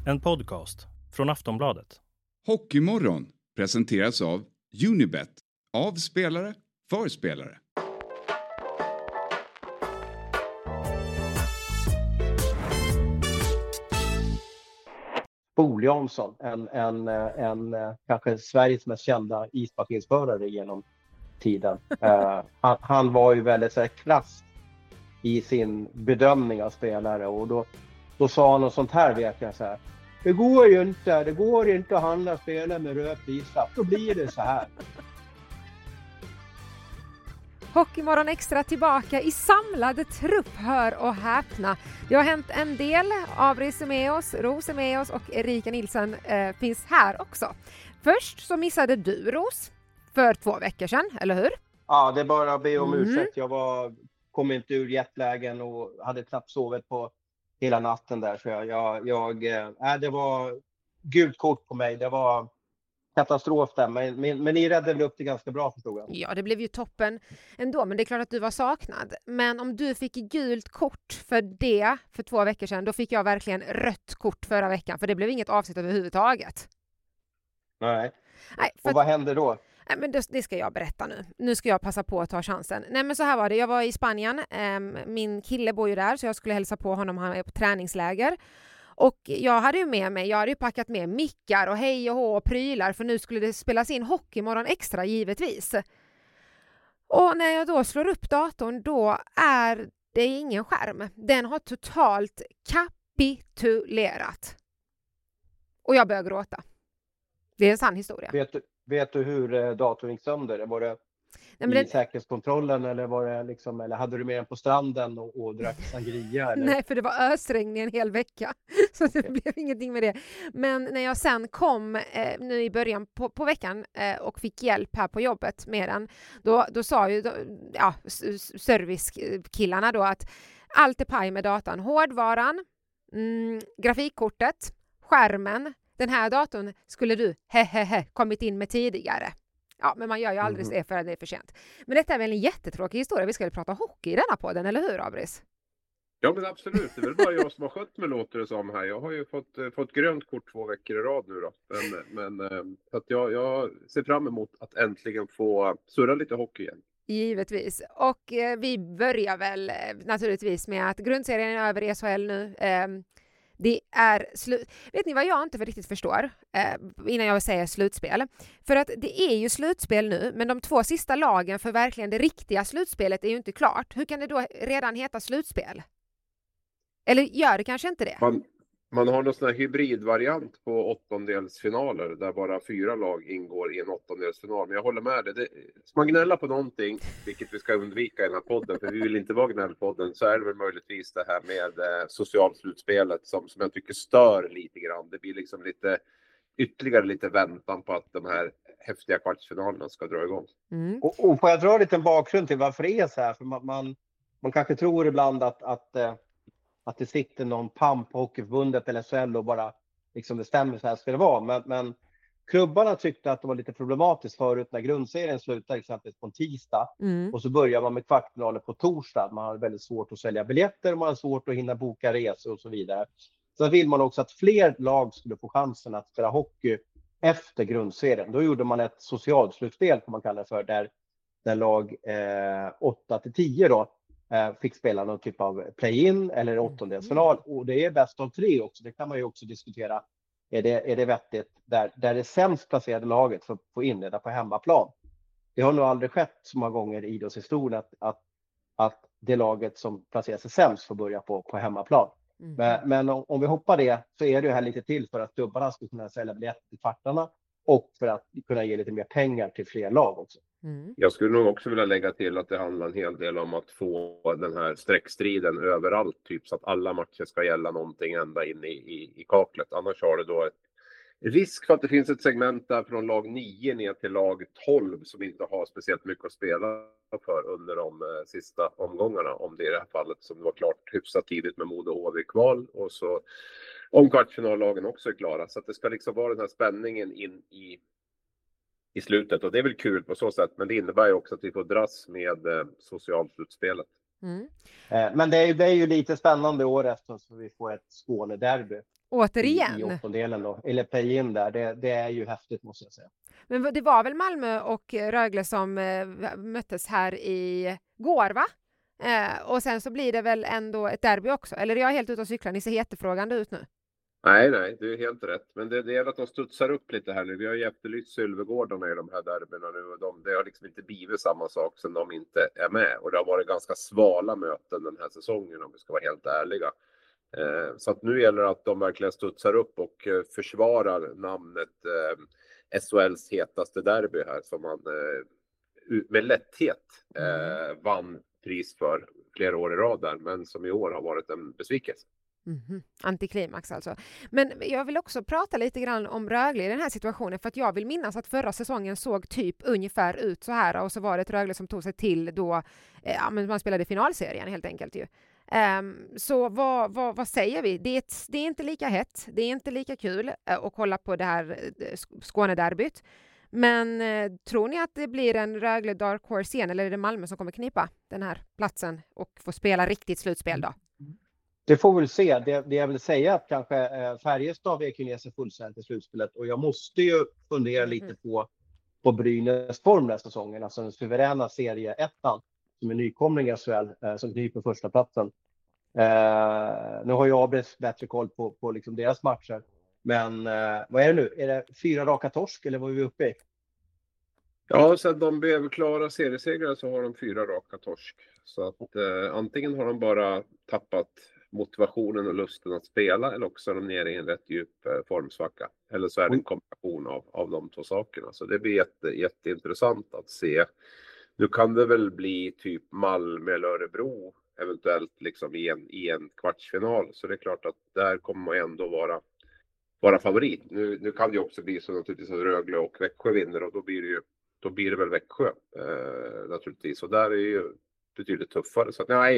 En podcast från Aftonbladet. Hockeymorgon presenteras av Unibet. Av spelare, för spelare. Bo Jansson, en kanske Sveriges mest kända ishockeyspelare genom tiden. Han var ju väldigt så här krass i sin bedömning av spelare, och då sa han något sånt här, vet jag, så här: det går inte att handla spelare med röd prislapp, då blir det så här. Hockeymorgon extra tillbaka i samlad trupp, hör och häpna. Det har hänt en del. Abris är med oss, Ros är med oss och Erika Nilsson finns här också. Först så missade du, Ros, för 2 veckor sedan, eller hur? Ja, det är bara att be om ursäkt. Jag kom inte ur jetlägen och hade knappt sovit på hela natten där. Så det var gult kort på mig. Det var katastrof där, men ni räddade väl upp det ganska bra, förstod jag. Ja, det blev ju toppen ändå, men det är klart att du var saknad. Men om du fick gult kort för 2 veckor sedan, då fick jag verkligen rött kort förra veckan, för det blev inget avsnitt överhuvudtaget. Nej. Och vad hände då? Nej, men det ska jag berätta nu. Nu ska jag passa på att ta chansen. Nej, men så här var det. Jag var i Spanien. Min kille bor ju där, så jag skulle hälsa på honom. Han är på träningsläger. Och jag hade ju packat med mickar och hej och hå och prylar, för nu skulle det spelas in Hockeymorgon extra, givetvis. Och när jag då slår upp datorn, då är det ingen skärm. Den har totalt kapitulerat. Och jag börjar gråta. Det är en sann historia. Vet du hur datorn gick sönder? Var det säkerhetskontrollen, eller var det liksom, eller hade du med den på stranden och drack sangria? Eller? Nej, för det var ösregn i en hel vecka. Så det blev ingenting med det. Men när jag sen kom nu i början på veckan och fick hjälp här på jobbet med den, då sa ju servicekillarna då att allt är paj med datan. Hårdvaran, grafikkortet, skärmen. Den här datorn skulle du kommit in med tidigare. Ja, men man gör ju aldrig det för att det är för sent. Men detta är väl en jättetråkig historia. Vi ska väl prata hockey i denna podden, eller hur, Abris? Ja, men absolut. Det är väl bara jag som har skött mig, låter det som här. Jag har ju fått grönt kort 2 veckor i rad nu då. Men så att jag ser fram emot att äntligen få surra lite hockey igen. Givetvis. Och vi börjar väl naturligtvis med att grundserien är över i SHL nu. Det är Vet ni vad jag inte riktigt förstår innan jag säger slutspel? För att det är ju slutspel nu, men de 2 sista lagen för verkligen det riktiga slutspelet är ju inte klart. Hur kan det då redan heta slutspel? Eller gör det kanske inte det? Man har någon sån här hybridvariant på 8-delsfinaler där bara 4 lag ingår i en 8-delsfinal. Men jag håller med dig. Ska man gnälla på någonting, vilket vi ska undvika i den här podden, för vi vill inte vara gnällpodden, så är det väl möjligtvis det här med socialslutspelet som jag tycker stör lite grann. Det blir liksom ytterligare lite väntan på att de här häftiga kvartsfinalerna ska dra igång. Och får jag dra lite bakgrund till varför det är så här? För man kanske tror ibland att det sitter någon pamp på Hockeyförbundet eller SHL och bara liksom bestämmer så här ska det vara. Men klubbarna tyckte att det var lite problematiskt förut när grundserien slutade exempelvis på en tisdag. Och så börjar man med kvartsfinaler på torsdag. Man har väldigt svårt att sälja biljetter, man har svårt att hinna boka resor och så vidare. Så vill man också att fler lag skulle få chansen att spela hockey efter grundserien. Då gjorde man ett socialslutspel, kan man kalla det för, där lag 8-10 då fick spela någon typ av play-in eller 8-delsfinal, och det är bäst av 3 också. Det kan man ju också diskutera. Är det vettigt där det sämst placerade laget får inleda på hemmaplan? Det har nog aldrig skett så många gånger i idrottshistorien att det laget som placerar sig sämst får börja på hemmaplan. Men om vi hoppar det, så är det ju här lite till för att klubbarna ska kunna sälja biljetter till kvartarna och för att kunna ge lite mer pengar till fler lag också. Jag skulle nog också vilja lägga till att det handlar en hel del om att få den här streckstriden överallt, typ så att alla matcher ska gälla någonting ända in i kaklet. Annars har det då ett risk för att det finns ett segment där från lag 9 ner till lag 12 som inte har speciellt mycket att spela för under de sista omgångarna. Om det är det här fallet som var klart hyfsat tidigt med Modo HV kval, och så om kvartsfinallagen också är klara. Så att det ska liksom vara den här spänningen in i slutet, och det är väl kul på så sätt, men det innebär ju också att vi får dras med socialslutspelet. Men det är ju lite spännande år efter, så vi får ett Skånederby. Återigen. I åttondelen då, eller play-in där. Det är ju häftigt måste jag säga. Men det var väl Malmö och Rögle som möttes här i går, va? Och sen så blir det väl ändå ett derby också. Eller är jag helt ute och cyklar? Ni ser jättefrågande ut nu. Nej, du är helt rätt. Men det är att de studsar upp lite här nu. Vi har ju efterlyst Sylvegårdarna i de här derbyna nu. Och det har liksom inte blivit samma sak som de inte är med. Och det har varit ganska svala möten den här säsongen om vi ska vara helt ärliga. Så att nu gäller det att de verkligen studsar upp och försvarar namnet SHLs hetaste derby här. Som man med lätthet vann pris för flera år i rad där. Men som i år har varit en besvikelse. Antiklimax alltså. Men jag vill också prata lite grann om Rögle i den här situationen, för att jag vill minnas att förra säsongen såg typ ungefär ut så här, och så var det ett Rögle som tog sig till då men man spelade finalserien helt enkelt ju. Så vad säger vi? Det är inte lika hett, det är inte lika kul att kolla på det här Skånederbyt. Men tror ni att det blir en Rögle Dark Horse igen, eller är det Malmö som kommer knipa den här platsen och få spela riktigt slutspel då? Det får vi väl se. Det jag vill säga att kanske Färjestad vek ner sig fullständigt i slutspelet. Och jag måste ju fundera lite på Brynäs form den här säsongen. Alltså den suveräna serieettan som är nykomling i SHL som knyper första platsen. Nu har jag bättre koll på liksom deras matcher. Men vad är det nu? Är det 4 raka torsk eller vad är vi uppe i? Ja, så att de blev klara seriesegrar så har de 4 raka torsk. Så att antingen har de bara tappat motivationen och lusten att spela, eller också är de nere i en rätt djup formsvacka. Eller så är det en kombination av de två sakerna. Så det blir jätteintressant att se. Nu kan det väl bli typ Malmö eller Örebro eventuellt liksom i en kvartsfinal. Så det är klart att där kommer man ändå vara favorit. Nu kan det ju också bli så naturligtvis att Rögle och Växjö vinner, och då blir det väl Växjö naturligtvis. Och där är ju betydligt tuffare. Så att, nej,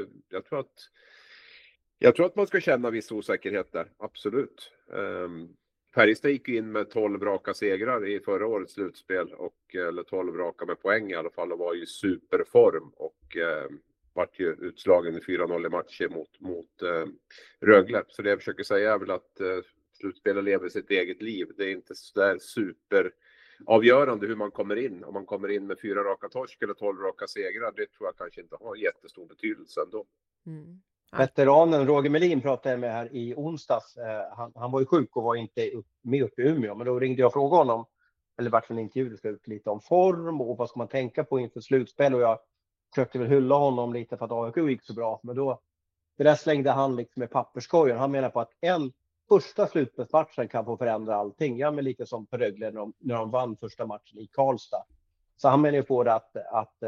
jag tror att man ska känna viss osäkerhet där, absolut. Färjestad gick in med 12 raka segrar i förra årets slutspel, eller 12 raka med poäng i alla fall, och var ju superform och vart ju utslagen i 4-0 i matcher mot Rögle. Så det jag försöker säga är väl att slutspelet lever sitt eget liv. Det är inte så där superavgörande hur man kommer in. Om man kommer in med 4 raka torsk eller 12 raka segrar, det tror jag kanske inte har jättestor betydelse ändå. Veteranen Roger Melin pratade jag med här i onsdags. Han var ju sjuk och var inte med uppe i Umeå. Men då ringde jag och frågade honom, eller vart för en intervju, lite om form och vad ska man tänka på inför slutspel. Och jag försökte väl hylla honom lite för att AIK gick så bra. Men då, det där slängde han liksom med papperskorgen. Han menar på att en första slutspelsmatchen kan få förändra allting. Ja, men lite som på Rögle när de vann första matchen i Karlstad. Så han menar ju på det att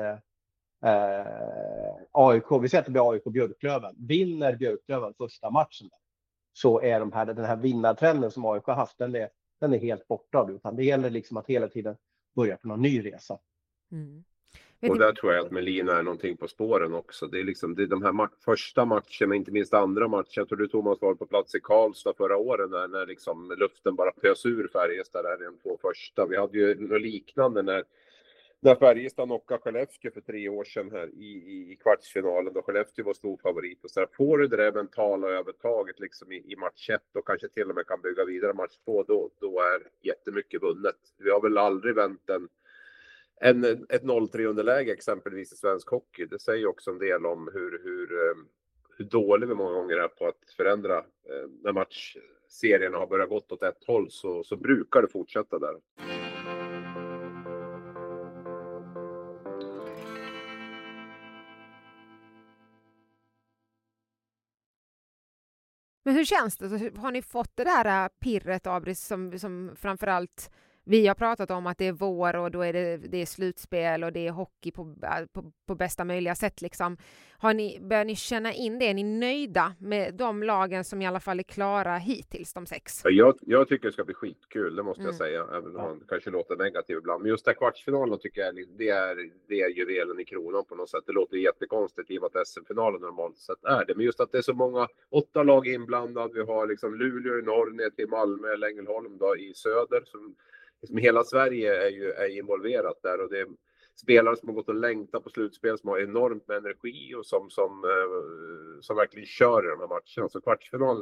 AIK, vi säger att det blir AIK Björklöven. Vinner Björklöven första matchen så är den här vinnartrenden som AIK har haft, den är helt borta. Utan det gäller liksom att hela tiden börja på någon ny resa. Och där tror jag att Melina är någonting på spåren också. Det är liksom de här första matcherna, inte minst andra matcher. Jag tror du, Thomas, var på plats i Karlstad förra året när liksom luften bara pös ur Färjestad där i de 2 första. Vi hade ju något liknande när Färjestad knockade Skellefteå för 3 år sedan här i kvartsfinalen, då Skellefteå var stor favorit. Och så där, får du det där mentala övertaget liksom i match 1 och kanske till och med kan bygga vidare match 2, då är jättemycket vunnet. Vi har väl aldrig vänt ett 0-3 underläge exempelvis i svensk hockey. Det säger också en del om hur dålig vi många gånger är på att förändra. När matchserierna har börjat gått åt ett håll så brukar det fortsätta där. Men hur känns det? Har ni fått det där pirret, Abris, som framförallt vi har pratat om, att det är vår och då är det är slutspel och det är hockey på bästa möjliga sätt liksom. Börjar ni känna in det? Är ni nöjda med de lagen som i alla fall är klara hittills, de 6? Jag tycker det ska bli skitkul, det måste jag säga. Även om man kanske låter negativ ibland. Men just där kvartsfinalen tycker jag det är juvelen i kronan på något sätt. Det låter jättekonstigt i att SM-finalen normalt sett är det. Men just att det är så många 8 lag inblandade. Vi har liksom Luleå i norr ner till Malmö eller Ängelholm då i söder. Som hela Sverige är involverat där, och det är spelare som har gått och längtat på slutspel, som har enormt med energi och som verkligen kör i de här matcherna. Så kvartsfinalerna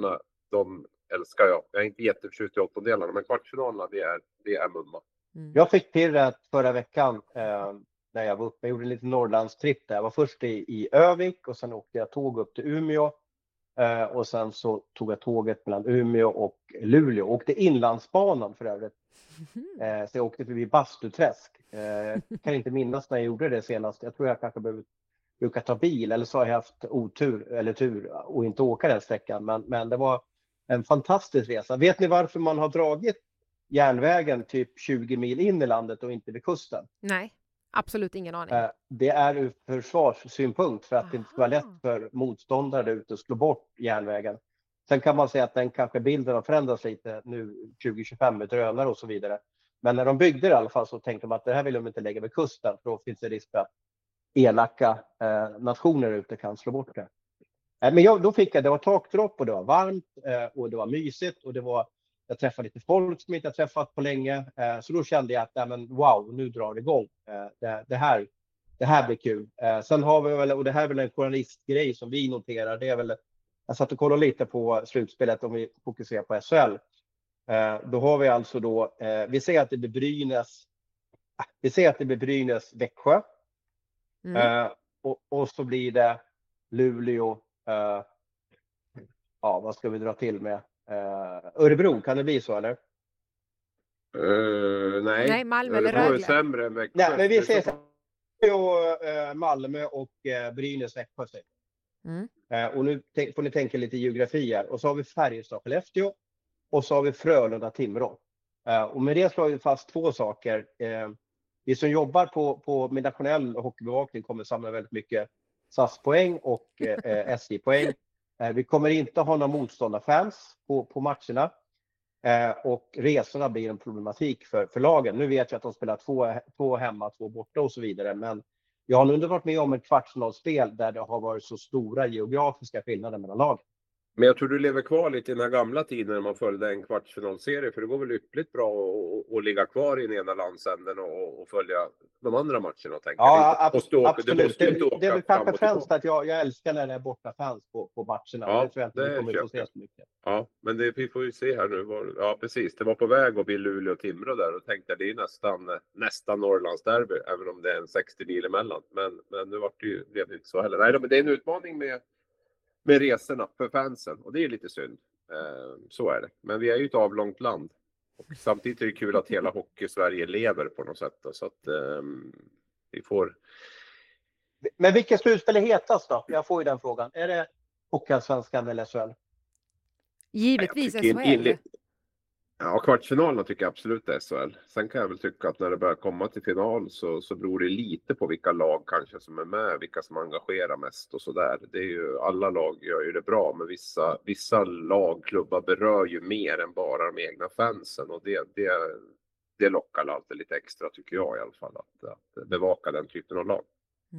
de älskar jag. Jag är inte jätteförtjust i åttondelarna, men kvartsfinalerna det är mumma. Jag fick till det förra veckan när jag var uppe. Jag gjorde en liten Norrlandstripp där. Jag var först i Övik och sen åkte jag tåg upp till Umeå. Och sen så tog jag tåget mellan Umeå och Luleå. Åkte inlandsbanan för övrigt. Så jag åkte förbi Bastuträsk. Kan inte minnas när jag gjorde det senast. Jag tror jag kanske brukar ta bil. Eller så har jag haft otur eller tur och inte åka den sträckan. Men det var en fantastisk resa. Vet ni varför man har dragit järnvägen typ 20 mil in i landet och inte vid kusten? Nej, absolut ingen aning. Det är ur försvarssynpunkt för att det inte ska vara lätt för motståndare ute att slå bort järnvägen. Sen kan man säga att den kanske bilden har förändrats lite nu 2025 med drönare och så vidare. Men när de byggde det i alla fall så tänkte de att det här vill de inte lägga vid kusten. För då finns det risk för att elaka nationer ute kan slå bort det. Men då fick jag, det var takdropp och det var varmt och det var mysigt och jag träffade lite folk som inte jag träffat på länge. Så då kände jag att wow, nu drar det igång. Det här blir kul. Sen har vi väl, och det här är väl en journalistgrej som vi noterar, det är väl, jag satt och kollade lite på slutspelet om vi fokuserar på SHL. Då har vi alltså då, vi ser att det blir Brynäs Växjö. Och så blir det Luleå, vad ska vi dra till med? Örebro, kan det bli så eller? Nej, Malmö eller Örebro är Rögle. sämre än Växjö. Nej, men vi ser Malmö och Brynäs Växjö. Och nu får ni tänka lite geografi här. Och så har vi Färjestad Skellefteå och så har vi Frölunda Timrå. Och med det slår vi fast två saker. Vi som jobbar med nationell hockeybevakning kommer samla väldigt mycket SAS-poäng och SJ-poäng. Vi kommer inte ha några motståndarfans på matcherna. Och resorna blir en problematik för lagen. Nu vet jag att de spelar två hemma, 2 borta och så vidare. Men jag har nu varit med om ett kvartsfinalspel där det har varit så stora geografiska skillnader mellan lagen. Men jag tror du lever kvar lite i den här gamla tiden när man följde en kvartsfinalserie. För det går väl yppligt bra att ligga kvar i den ena landsänden och följa de andra matcherna. Absolut. Det är väl kanske främst att jag älskar när det är borta fans på matcherna. Ja, det tror jag inte vi kommer att få se så mycket. Ja, men vi får ju se här nu. Ja, precis. Det var på väg att bli Luleå och Timrå där. Och tänkte att det är nästan Norrlandsderby. Även om det är en 60 mil emellan. Men nu blev det inte så heller. Nej, men det är en utmaning med resorna för fansen. Och det är lite synd. Så är det. Men vi är ju ett avlångt land. Och samtidigt är det kul att hela hockey-Sverige lever på något sätt. Så att vi får... Men vilka slutspel är hetast då? Jag får ju den frågan. Är det Hockeyallsvenskan eller SHL? Givetvis SHL. Ja, kvartsfinalerna tycker jag absolut är SHL. Sen kan jag väl tycka att när det börjar komma till final så beror det lite på vilka lag kanske som är med, vilka som engagerar mest och sådär. Det är ju, alla lag gör ju det bra, men vissa lagklubbar berör ju mer än bara de egna fansen och det lockar alltid lite extra tycker jag i alla fall att bevaka den typen av lag.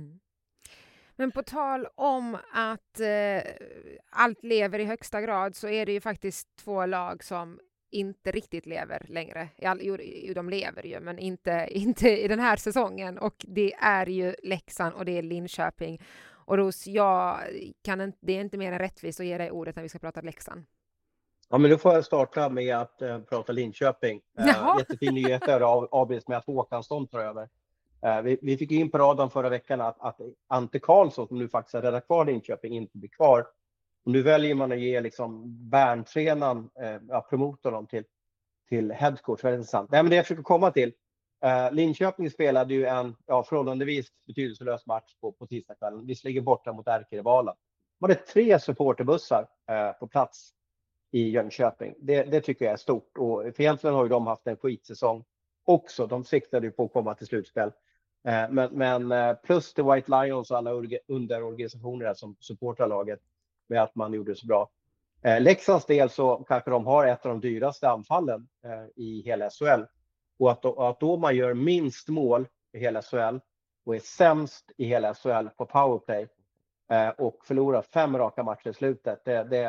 Men på tal om att allt lever i högsta grad så är det ju faktiskt 2 lag som inte riktigt lever längre. Jo, de lever ju, men inte i den här säsongen. Och det är ju Leksand och det är Linköping. Och Ros, det är inte mer än rättvist att ge dig ordet när vi ska prata Leksand. Ja, men då får jag starta med att prata Linköping. Jättefin nyhet av Abris med att Håkansson tar över. Vi fick in på radarn förra veckan att Ante Karlsson, som nu faktiskt är räddat kvar i Linköping, inte blir kvar. Och nu väljer man att ge liksom Berntränaren, promota dem till headcoach. Väldigt intressant. Nej, men det jag försöker komma till. Linköping spelade ju en förhållandevis betydelselös match på tisdagskvällen. Vi ligger borta mot ärkerivalen. Man hade 3 supporterbussar på plats i Jönköping. Det tycker jag är stort. Och för egentligen har ju de haft en skitsäsong också. De siktade ju på att komma till slutspel. Men plus The White Lions och alla underorganisationer som supportar laget med att man gjorde det så bra. Leksands del så kanske de har ett av de dyraste anfallen i hela SHL. Och att då man gör minst mål i hela SHL och är sämst i hela SHL på powerplay och förlorar 5 raka matcher i slutet.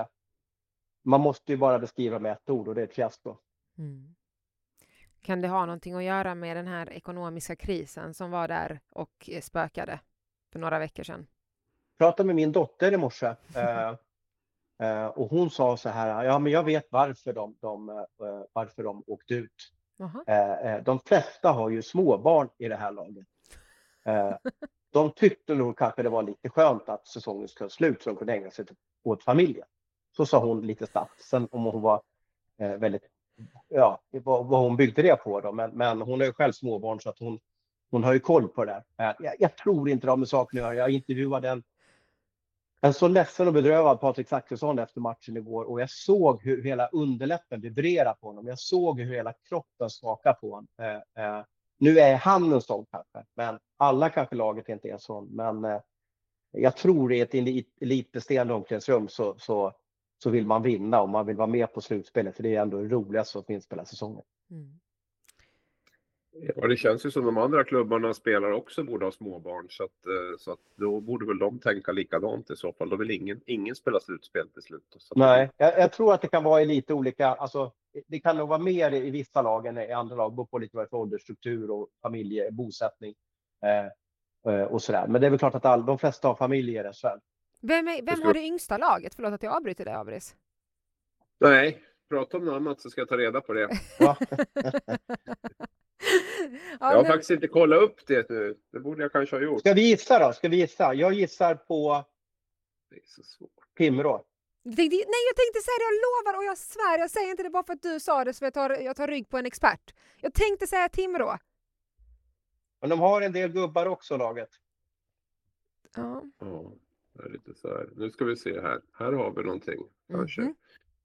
Man måste ju bara beskriva med ett ord och det är ett fiasko. Kan det ha någonting att göra med den här ekonomiska krisen som var där och spökade för några veckor sedan? Jag pratade med min dotter i morse. Och hon sa så här, ja men jag vet varför varför de åkte ut. De flesta har ju småbarn i det här laget. De tyckte nog kanske det var lite skönt att säsongen skulle slut så de kunde ägna sig åt familjen. Så sa hon lite snabbt. Sen om hon var väldigt, vad hon byggde det på då. Men hon är ju själv småbarn så att hon har ju koll på det där. Jag tror inte de med saken att göra. Jag intervjuade en så ledsen och bedrövad Patrik Zackrisson efter matchen igår. Och jag såg hur hela underläppen vibrerade på honom. Jag såg hur hela kroppen skakade på honom. Nu är han en sån kanske. Men alla kanske laget inte är sån. Men jag tror i ett elitbestämande omklädningsrum så vill man vinna. Och man vill vara med på slutspelet. För det är ändå det roligaste som finns på hela säsongen. Mm. Ja, det känns ju som de andra klubbarna spelar också borde ha småbarn. Så att då borde väl de tänka likadant i så fall. Då vill ingen spela slutspel till slut. Nej, jag tror att det kan vara i lite olika... Alltså, det kan nog vara mer i vissa lag än i andra lag. Beror på lite vad för åldersstruktur och bosättning och sådär. Men det är väl klart att de flesta har familjer i SHL. Vem har det yngsta laget? Förlåt att jag avbryter det, Abris. Nej, prata om något annat så ska jag ta reda på det. Ja. Jag har faktiskt inte kollat upp det nu. Det borde jag kanske ha gjort. Ska vi gissa då? Jag gissar på Det är så svårt. Timrå. Nej, jag tänkte säga det, jag lovar och jag svär. Jag säger inte det bara för att du sa det så jag tar rygg på en expert. Jag tänkte säga Timrå. Men de har en del gubbar också, laget. Ja. Ja, det är lite så här. Nu ska vi se här. Här har vi någonting. Kanske.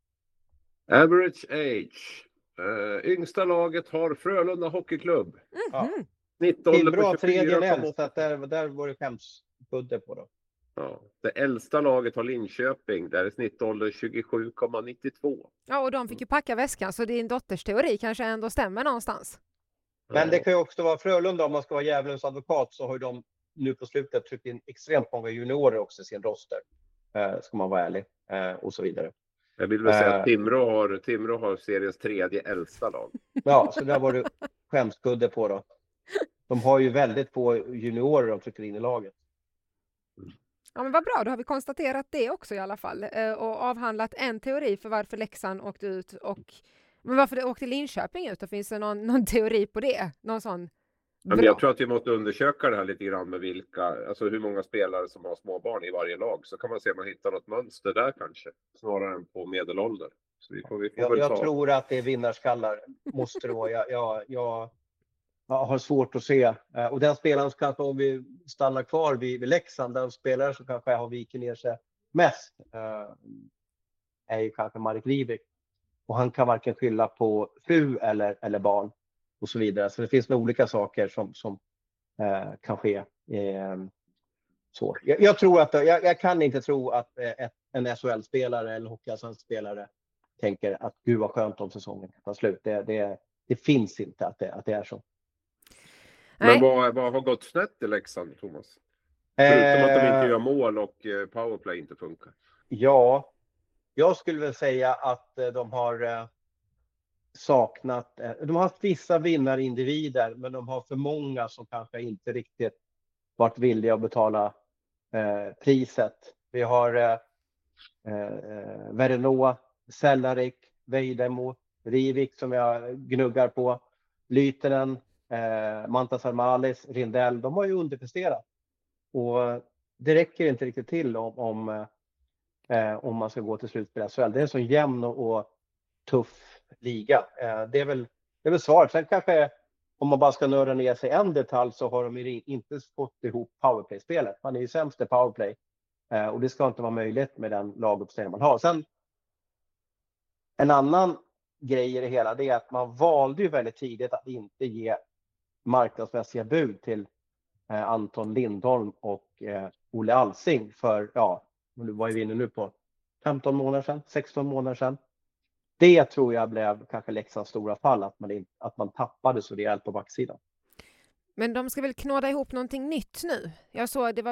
Average age. Yngsta laget har Frölunda Hockeyklubb. Ja. 19 Timrå på tredje äldst, så att där var det skämskudde på då. Ja, det äldsta laget har Linköping. Där är snittåldern 27,92. Ja, och de fick ju packa väskan så din dotters teori kanske ändå stämmer någonstans. Men det kan ju också vara Frölunda, om man ska vara djävulens advokat, så har ju de nu på slutet tryckt in extremt många juniorer också i sin roster. Ska man vara ärlig. Och så vidare. Jag vill väl säga att Timrå har seriens tredje äldsta lag. Ja, så där var det skämskudde på då. De har ju väldigt få juniorer de trycker in i laget. Ja, men vad bra, då har vi konstaterat det också i alla fall. Och avhandlat en teori för varför Leksand åkte ut men varför det åkte Linköping ut? Då finns det någon teori på det? Någon sån? Men jag tror att vi måste undersöka det här lite grann med hur många spelare som har småbarn i varje lag. Så kan man se om man hittar något mönster där kanske. Snarare än på medelålder. Så jag tror att det är vinnarskallar. Måste det vara. Jag har svårt att se. Och den spelaren som kanske, om vi stannar kvar vid Leksand, den spelare som kanske har viker ner sig mest är ju kanske Marek Rivik. Och han kan varken skylla på fru eller barn och så vidare. Så det finns nog olika saker som kan ske. Så. Jag tror att jag kan inte tro att en SHL-spelare eller hockeyallsvensk-spelare tänker att gud vad skönt om säsongen kan ta slut. Det finns inte att det är så. Men vad har gått snett i Leksand, Thomas? Förutom att de inte gör mål och powerplay inte funkar. Ja, jag skulle väl säga att de har saknat... De har haft vissa vinnarindivider, men de har för många som kanske inte riktigt varit villiga att betala priset. Vi har Vernoa, Sellarik, Vejdemo, Rivik som jag gnuggar på, Lytenen, Mantas Armalis, Rindell. De har ju underpresterat. Och det räcker inte riktigt till om man ska gå till slutspel. Så det är en så jämn och tuff liga. Det är väl svaret. Sen kanske, om man bara ska nörda ner sig en detalj, så har de ju inte fått ihop powerplay-spelet. Man är ju sämst i powerplay. Och det ska inte vara möjligt med den laguppställning man har. Sen en annan grej i det hela, det är att man valde ju väldigt tidigt att inte ge marknadsmässiga bud till Anton Lindholm och Olle Alsing för, vad är vi inne nu på? 15 månader sedan, 16 månader sedan. Det tror jag blev kanske Leksands stora fall, att man tappade så rejält på backsidan. Men de ska väl knåda ihop någonting nytt nu? Jag såg, det var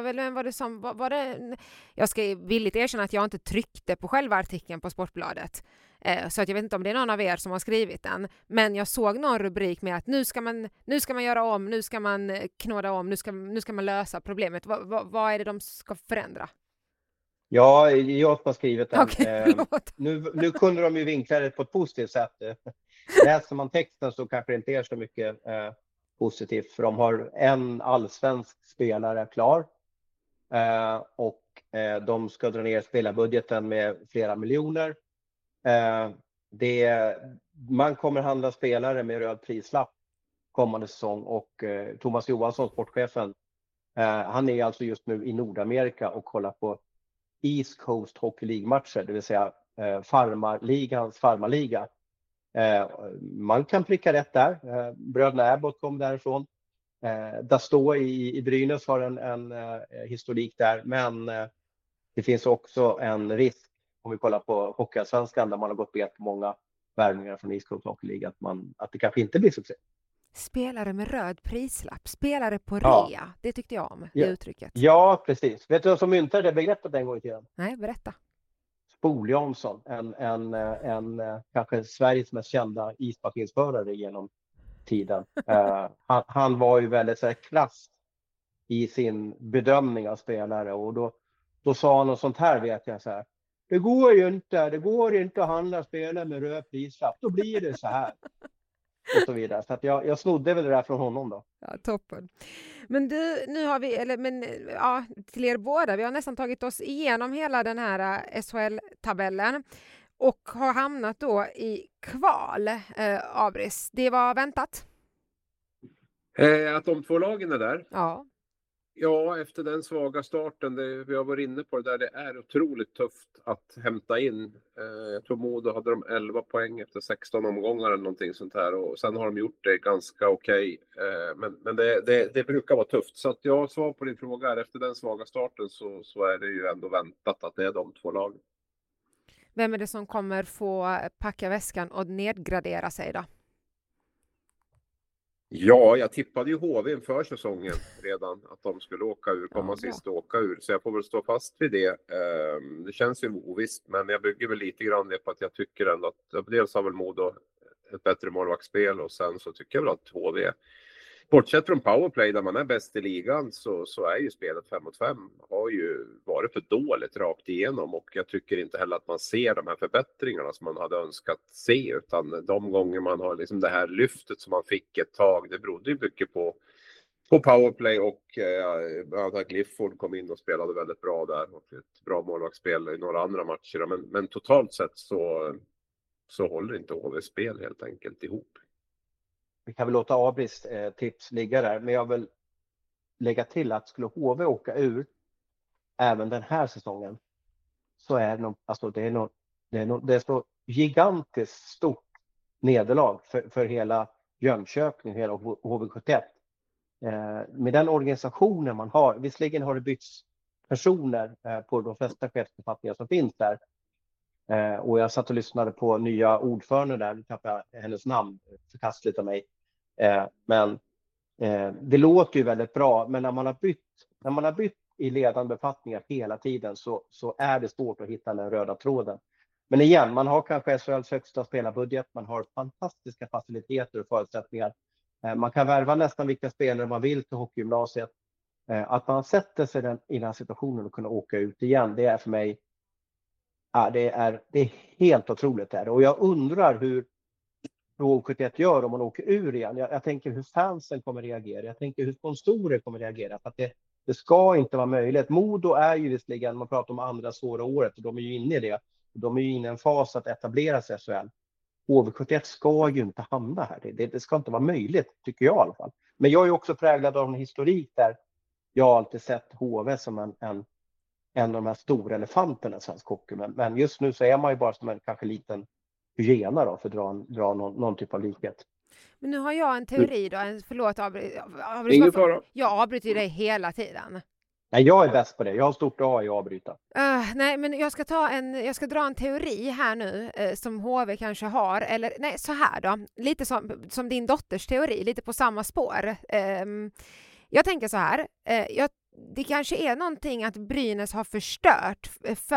väl jag ska villigt erkänna att jag inte tryckte på själva artikeln på Sportbladet. Så att jag vet inte om det är någon av er som har skrivit den. Men jag såg någon rubrik med att nu ska man göra om, nu ska man knåda om, nu ska man lösa problemet. Vad är det de ska förändra? Ja, jag har skrivit den. Okej, förlåt. Nu kunde de ju vinkla det på ett positivt sätt. Läser man texten så kanske det inte är så mycket positivt. För de har en allsvensk spelare klar. Och de ska dra ner spelarbudgeten med flera miljoner. Man kommer handla spelare med röd prislapp kommande säsong. Och Thomas Johansson, sportchefen, han är alltså just nu i Nordamerika och kollar på East Coast Hockey League-matcher, det vill säga farmarligans farmarliga. Man kan pricka rätt där. Bröderna Abbott kom därifrån. Dastå i Brynäs har en historik där, men det finns också en risk om vi kollar på Hockeyallsvenskan där man har gått bet på många värvningar från East Coast Hockey League att det kanske inte blir succé. Spelare med röd prislapp, spelare på rea, det tyckte jag om, det uttrycket. Ja, precis. Vet du vem som myntade det begreppet en gång i tiden? Nej, berätta. Spol Jansson, en kanske Sveriges mest kända ishockeyförare genom tiden. Han var ju väldigt så här krass i sin bedömning av spelare, och då sa han något sånt här, vet jag, så här: det går inte att handla spelare med röd prislapp, då blir det så här. Och så vidare. Så att jag snodde väl det där från honom då. Ja, toppen. Men du, nu har vi, till er båda, vi har nästan tagit oss igenom hela den här SHL-tabellen och har hamnat då i kval, Abris. Det var väntat? Att de två lagen är där? Ja. Ja, efter den svaga starten, vi har varit inne på det där, det är otroligt tufft att hämta in. Jag tror Modo hade de 11 poäng efter 16 omgångar eller någonting sånt här, och sen har de gjort det ganska okej. Men det brukar vara tufft. Så att jag svar på din fråga är, efter den svaga starten så är det ju ändå väntat att det är de två lagen. Vem är det som kommer få packa väskan och nedgradera sig då? Ja, jag tippade ju HV inför säsongen redan att de skulle åka ur, komma sist och åka ur. Så jag får väl stå fast vid det. Det känns ju ovisst, men jag bygger väl lite grann det på att jag tycker ändå att dels har väl Modo ett bättre målvaktsspel, och sen så tycker jag väl att HV, bortsett från powerplay där man är bäst i ligan, så är ju spelet 5 mot 5 har ju varit för dåligt rakt igenom, och jag tycker inte heller att man ser de här förbättringarna som man hade önskat se, utan de gånger man har liksom det här lyftet som man fick ett tag, det berodde ju mycket på powerplay, och Clifford kom in och spelade väldigt bra där och ett bra målvaktsspel i några andra matcher, men totalt sett så håller inte HV-spel helt enkelt ihop. Vi kan väl låta Abris tips ligga där, men jag vill lägga till att skulle HV åka ur även den här säsongen, så är det är så gigantiskt stort nederlag för hela Jönköping, hela HV71. Med den organisationen man har, visserligen har det bytts personer på de flesta chefsbefattningar som finns där. Och jag satt och lyssnade på nya ordförande där, nu tappade jag hennes namn, förkastligt av mig. Men det låter ju väldigt bra, men när man har bytt i ledande befattningar hela tiden så är det svårt att hitta den röda tråden. Men igen, man har kanske SHLs högsta spelarbudget, man har fantastiska faciliteter och förutsättningar. Man kan värva nästan vilka spelare man vill till hockeygymnasiet. Att man sätter sig i den här situationen och kunna åka ut igen, det är för mig, det är helt otroligt där. Och jag undrar hur HV71 gör om man åker ur igen. Jag tänker hur fansen kommer reagera. Jag tänker hur sponsorer kommer reagera. För att det ska inte vara möjligt. Modo är ju visserligen, man pratar om andra svåra året, och de är ju inne i det. De är ju inne i en fas att etablera sig i SHL. HV71 ska ju inte hamna här. Det ska inte vara möjligt, tycker jag i alla fall. Men jag är också präglad av en historik där jag har alltid sett HV som en av de här stora elefanterna i svensk hockey. Men just nu så är man ju bara som en kanske liten hyena då, för att dra någon typ av likhet. Men nu har jag en teori då. Förlåt, Ingen fara. Jag avbryter dig hela tiden. Nej, jag är bäst på det. Jag har stort A i avbryta. Nej, men jag ska dra en teori här nu som HV kanske har. Eller nej, så här då. Lite som din dotters teori. Lite på samma spår. Jag tänker så här. Det kanske är någonting att Brynäs har förstört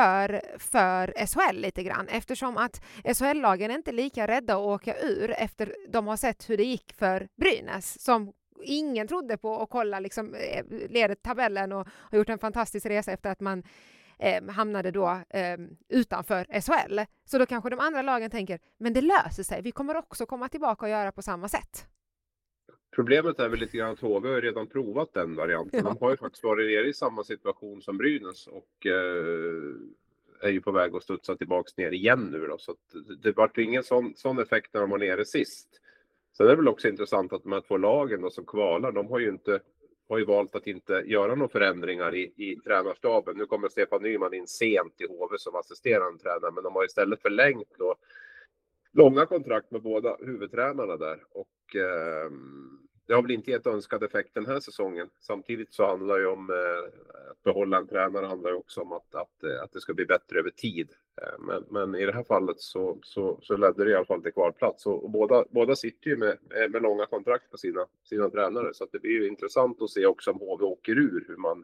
för SHL lite grann. Eftersom att SHL-lagen är inte lika rädda att åka ur efter de har sett hur det gick för Brynäs. Som ingen trodde på, och kolla liksom ledet tabellen och har gjort en fantastisk resa efter att man hamnade då utanför SHL. Så då kanske de andra lagen tänker, men det löser sig. Vi kommer också komma tillbaka och göra på samma sätt. Problemet är väl lite grann att HV har redan provat den varianten. De har ju faktiskt varit nere i samma situation som Brynäs och är ju på väg att studsa tillbaka ner igen nu då. Så att det var ingen sån effekt när de var nere sist. Så det är väl också intressant att de här två lagen då som kvalar, de har ju valt att inte göra några förändringar i tränarstaben. Nu kommer Stefan Nyman in sent i HV som assisterande tränare, men de har istället förlängt då långa kontrakt med båda huvudtränarna där och det har väl inte gett önskad effekt den här säsongen. Samtidigt så handlar det ju om att behålla en tränare, handlar ju också om att det ska bli bättre över tid. Men i det här fallet så ledde det i alla fall till kvalplats och båda sitter ju med långa kontrakt på sina tränare, så att det blir ju intressant att se också om HV åker ur, hur man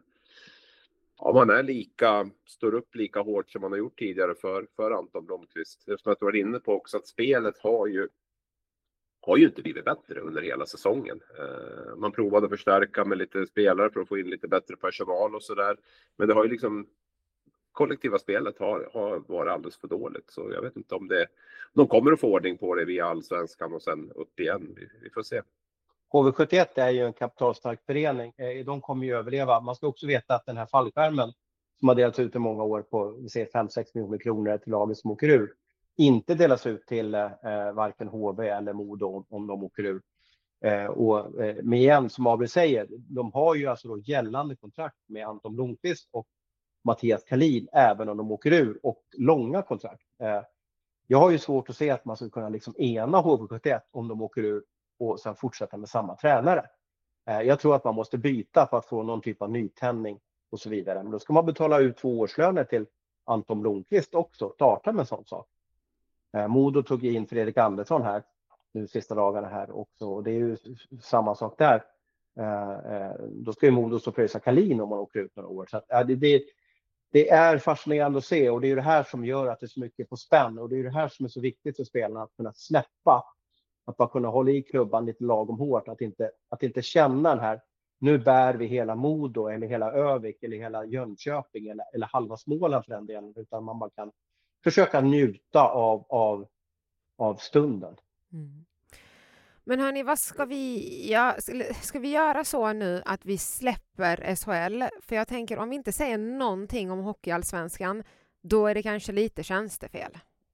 står upp lika hårt som man har gjort tidigare för Anton Blomqvist. Eftersom att du var inne på också att spelet har ju inte blivit bättre under hela säsongen. Man provade att förstärka med lite spelare för att få in lite bättre personal och sådär. Men det har ju liksom, kollektiva spelet har varit alldeles för dåligt. Så jag vet inte om de kommer att få ordning på det via Allsvenskan och sen upp igen. Vi får se. HV71 är ju en kapitalstark förening. De kommer ju överleva. Man ska också veta att den här fallskärmen som har delats ut i många år på 5-6 miljoner kronor till laget som åker ur, inte delas ut till varken HV eller Modo om de åker ur. Men igen, som Abel säger, de har ju alltså då gällande kontrakt med Anton Blomqvist och Mattias Kalin även om de åker ur, och långa kontrakt. Jag har ju svårt att se att man skulle kunna liksom ena HV71 om de åker ur och sen fortsätta med samma tränare. Jag tror att man måste byta för att få någon typ av nytändning och så vidare. Men då ska man betala ut 2 årslöner till Anton Blomqvist också. Starta med en sån sak. Modo tog in Fredrik Andersson här nu sista dagarna här också. Och det är ju samma sak där. Då ska ju Modo stå pröjsa Kalin om man åker ut några år. Så att, det är fascinerande att se, och det är ju det här som gör att det är så mycket på spänn. Och det är ju det här som är så viktigt för spelarna, att kunna släppa. Att bara kunna hålla i klubban lite lagom hårt. Att inte känna den här, nu bär vi hela Modo eller hela Övik eller hela Jönköping eller halva Småland för den delen. Utan man bara kan försöka njuta av stunden. Mm. Men hörni, vad ska vi göra så nu att vi släpper SHL? För jag tänker, om vi inte säger någonting om Hockeyallsvenskan, då är det kanske lite tjänstefel.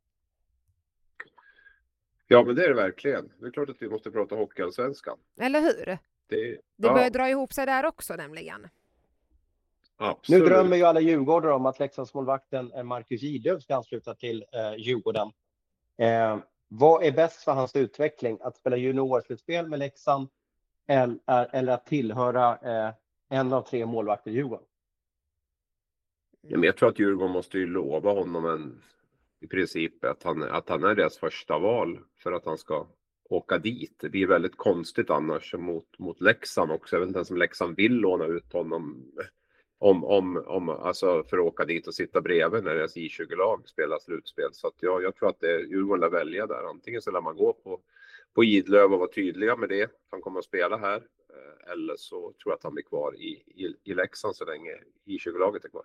Ja, men det är det verkligen. Det är klart att vi måste prata Hockeyallsvenskan. Eller hur? Det börjar dra ihop sig där också nämligen. Absolut. Nu drömmer ju alla djurgårdare om att Leksandsmålvakten Marcus Gidlöv ska ansluta till Djurgården. Vad är bäst för hans utveckling? Att spela juniorslutspel med Leksand eller att tillhöra en av 3 målvakter i Djurgården? Ja, men jag tror att Djurgården måste ju lova honom i princip att han är deras första val för att han ska åka dit. Det blir väldigt konstigt annars mot Leksand också. Jag vet inte ens om Leksand vill låna ut honom alltså för att åka dit och sitta bredvid när deras I20-lag spelar slutspel. Så att jag tror att Djurgården lär välja där. Antingen så lär man gå på Gidlöv och vara tydliga med det. Han kommer att spela här. Eller så tror jag att han blir kvar i Leksand så länge I20-laget är kvar.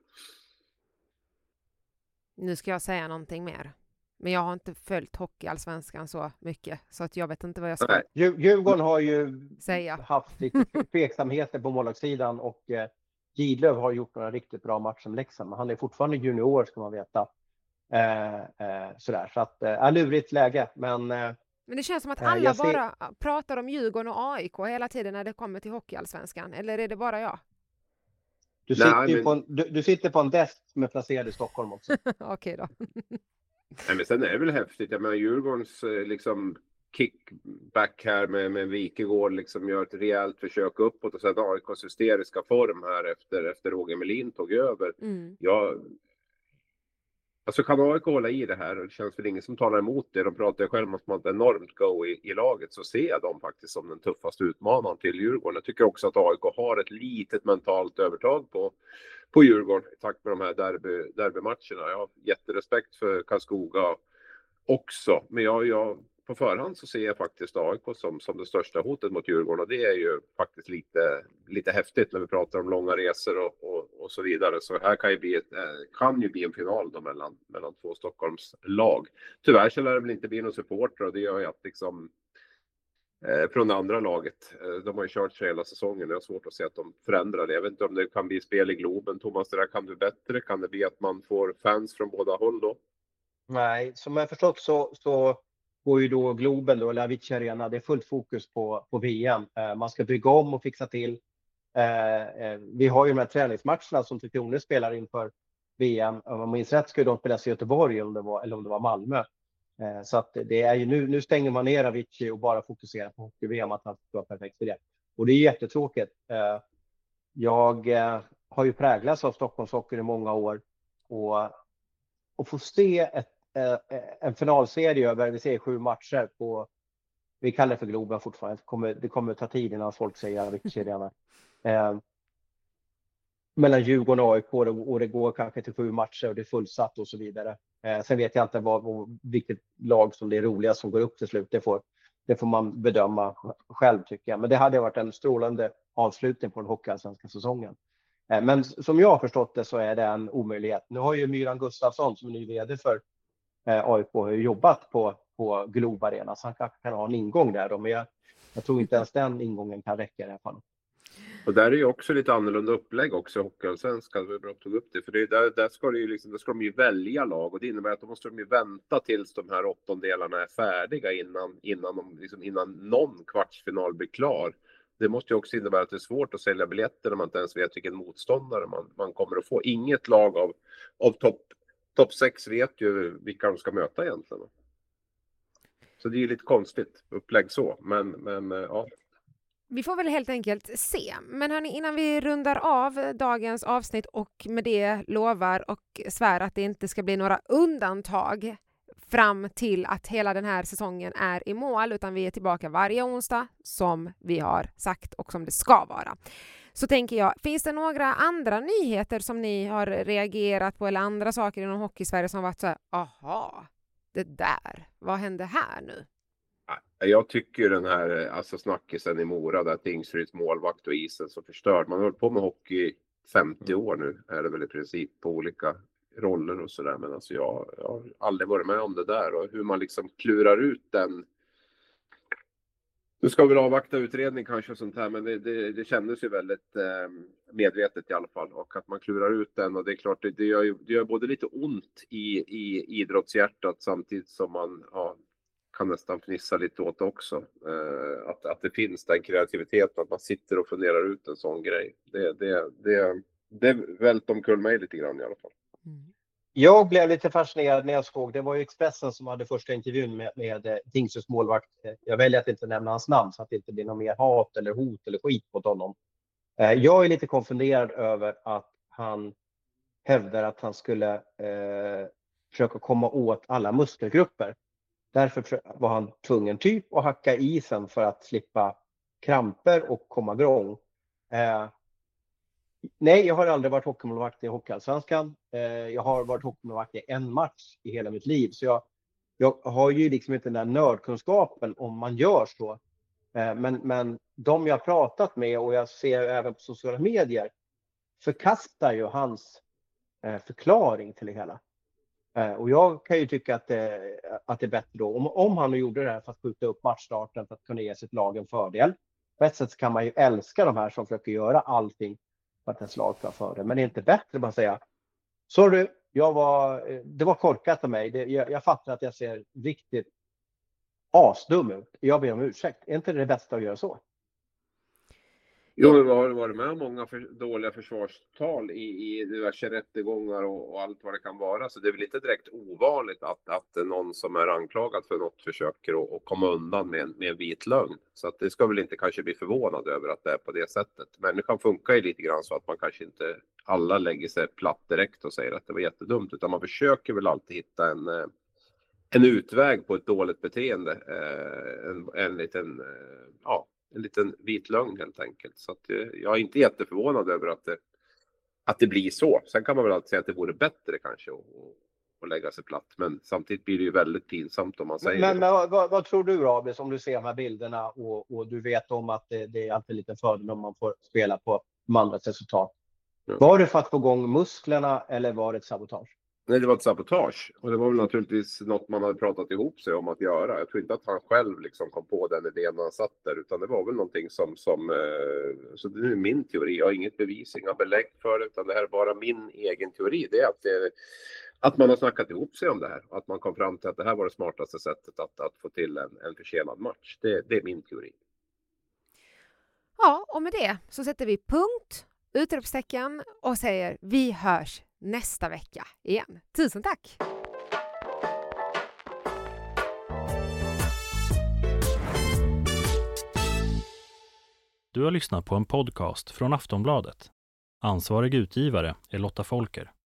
Nu ska jag säga någonting mer. Men jag har inte följt Hockeyallsvenskan så mycket. Så att jag vet inte vad jag ska Djurgården har ju säga. Haft lite tveksamheter på målvaktssidan. Och Gidlöv har gjort några riktigt bra matcher med Leksand. Men han är fortfarande junior, ska man veta. Sådär. Så att lurigt läge. Men det känns som att alla bara pratar om Djurgården och AIK hela tiden när det kommer till Hockeyallsvenskan. Eller är det bara jag? Du sitter på en desk som är placerad i Stockholm också. Okej då. Nej, men sen är det väl häftigt. Jag menar, Djurgårdens liksom kickback här med Wikegård liksom gör ett rejält försök uppåt, och sen AIKs hysteriska form här efter Roger Melin tog över. Alltså kan AIK hålla i det här, och det känns väl ingen som talar emot det. De pratar ju själva om att man har ett enormt go i laget, så ser jag dem faktiskt som den tuffaste utmanaren till Djurgården. Jag tycker också att AIK har ett litet mentalt övertag på Djurgården i takt med de här derbymatcherna. Jag har jätterespekt för Karlskoga också, men jag på förhand så ser jag faktiskt AIK som det största hotet mot Djurgården, och det är ju faktiskt lite häftigt när vi pratar om långa resor och så vidare. Så här kan ju bli en final då mellan två Stockholms lag. Tyvärr så lär det väl inte bli någon supporter, och det gör ju att liksom från det andra laget, de har ju kört sig hela säsongen. Det är svårt att se att de förändrar det. Jag vet inte om det kan bli spel i Globen. Thomas, det där kan du bättre. Kan det bli att man får fans från båda håll då? Nej, som jag förstått så går ju då Globen då, eller Avicii Arena, det är fullt fokus på VM. Man ska bygga om och fixa till. Vi har ju de här träningsmatcherna som Tre Kronor spelar inför VM. Om man minns rätt ska ju de spelas i Göteborg eller om det var Malmö. Så att det är ju nu stänger man ner Avicii och bara fokuserar på hockey-VM, att han ska vara perfekt för det. Och det är jättetråkigt. Jag har ju präglats av Stockholmshockey i många år, och få se en finalserie över, vi ser 7 matcher på, vi kallar det för Globen fortfarande, det kommer ta tid innan folk säger Avicii Arena. Mellan Djurgården och AIK, och det går kanske till 7 matcher och det är fullsatt och så vidare. Sen vet jag inte vilket lag som det är roligast som går upp till slut. Det får man bedöma själv, tycker jag. Men det hade varit en strålande avslutning på den hockeyallsvenska säsongen. Men som jag har förstått det så är det en omöjlighet. Nu har ju Myran Gustafsson som är ny vd för AIK har ju jobbat på Globe Arena, så han kanske kan ha en ingång där då, men jag tror inte ens den ingången kan räcka i det här fallet. Och där är ju också lite annorlunda upplägg också, hockeyallsvenskan, vi bör tog upp det, för det är där ska det ju liksom, där ska de ju välja lag, och det innebär att de måste ju vänta tills de här 8-delarna är färdiga innan någon kvartsfinal blir klar. Det måste ju också innebära att det är svårt att sälja biljetter när man inte ens vet vilken motståndare man kommer att få. Inget lag av topp 6 vet ju vilka de ska möta egentligen. Så det är ju lite konstigt upplägg så, men ja. Vi får väl helt enkelt se. Men hörni, innan vi rundar av dagens avsnitt och med det lovar och svär att det inte ska bli några undantag fram till att hela den här säsongen är i mål, utan vi är tillbaka varje onsdag som vi har sagt och som det ska vara. Så tänker jag, finns det några andra nyheter som ni har reagerat på, eller andra saker inom Hockeysverige som varit så här, aha, det där, vad hände här nu? Jag tycker den här snackisen i Mora, där Tingsryds målvakt och isen så förstörd. Man har hållit på med hockey 50 år nu, är det väl i princip, på olika roller och sådär. Men alltså jag har aldrig varit med om det där, och hur man liksom klurar ut den. Nu ska vi väl avvakta utredning kanske och sånt här, men det kändes ju väldigt medvetet i alla fall, och att man klurar ut den, och det är klart det gör både lite ont i idrottshjärtat, samtidigt som man kan nästan fnissa lite åt också. Att det finns den kreativiteten, att man sitter och funderar ut en sån grej. Det välte omkull mig lite grann i alla fall. Jag blev lite fascinerad när jag såg, det var ju Expressen som hade första intervjun med Tingsryds målvakt. Jag väljer att inte nämna hans namn så att det inte blir någon mer hat eller hot eller skit mot honom. Jag är lite konfunderad över att han hävdar att han skulle försöka komma åt alla muskelgrupper. Därför var han tvungen typ att hacka isen för att slippa kramper och komma igång. Nej, jag har aldrig varit hockeymålvakt i Hockeyallsvenskan. Jag har varit hockeymålvakt i en match i hela mitt liv. Så jag har ju liksom inte den där nördkunskapen om man gör så. Men de jag har pratat med, och jag ser även på sociala medier, förkastar ju hans förklaring till det hela. Och jag kan ju tycka att det är bättre då. Om han gjorde det här för att skjuta upp matchstarten för att kunna ge sitt lag en fördel. På ett sätt kan man ju älska de här som försöker göra allting för att ens lag ska för det. Men det är inte bättre att säga, sorry, det var korkat av mig. Jag fattar att jag ser riktigt asdum ut. Jag ber om ursäkt. Är inte det bästa att göra så? Jo, men har varit med om många dåliga försvarstal i diverse rättegångar och allt vad det kan vara. Så det är väl inte direkt ovanligt att någon som är anklagad för något försöker att komma undan med vit lögn. Så att det ska väl inte kanske bli förvånad över att det är på det sättet. Människan funkar ju lite grann så att man kanske inte alla lägger sig platt direkt och säger att det var jättedumt. Utan man försöker väl alltid hitta en utväg på ett dåligt beteende. En liten vit lögn helt enkelt. Så att jag är inte jätteförvånad över att det blir så. Sen kan man väl alltid säga att det vore bättre kanske och lägga sig platt. Men samtidigt blir det ju väldigt pinsamt om man säger Men vad tror du då, Abis, om du ser de här bilderna och du vet om att det är alltid lite fördel om man får spela på de andras resultat. Ja. Var det för att få igång musklerna eller var det ett sabotage? Nej, det var ett sabotage. Och det var väl naturligtvis något man hade pratat ihop sig om att göra. Jag tror inte att han själv liksom kom på den idén när han satt där. Utan det var väl någonting som så det är min teori. Jag har inget bevis, inga belägg för det. Utan det här är bara min egen teori. Det är att man har snackat ihop sig om det här. Att man kom fram till att det här var det smartaste sättet att få till en försenad match. Det är min teori. Ja, och med det så sätter vi punkt, utropstecken och säger vi hörs nästa vecka igen. Tusen tack! Du har lyssnat på en podcast från Aftonbladet. Ansvarig utgivare är Lotta Folker.